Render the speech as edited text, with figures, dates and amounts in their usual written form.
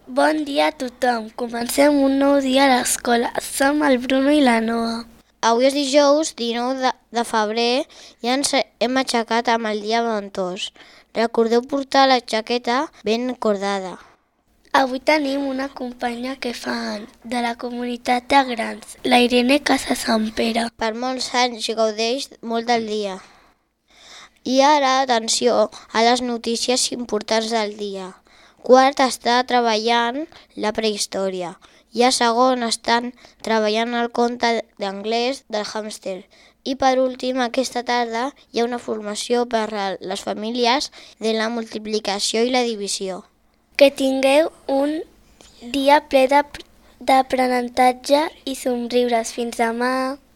Bon dia a tothom. Comencem un nou dia a l'escola. Som el Bruno i la Noa. Avui és dijous 19 de febrer i ens hem aixecat amb el dia ventós. Recordeu portar la jaqueta ben cordada. Avui tenim una companya que fa anys, de la comunitat de grans, la Irene Casasampere. Per molts anys i gaudeix molt del dia. I ara, atenció a les notícies importants del dia. Quart està treballant la prehistòria i a segon estan treballant el conte d'anglès del hàmster. I per últim, aquesta tarda hi ha una formació per a les famílies de la multiplicació i la divisió. Que tingueu un dia ple d'aprenentatge i somriures. Fins demà!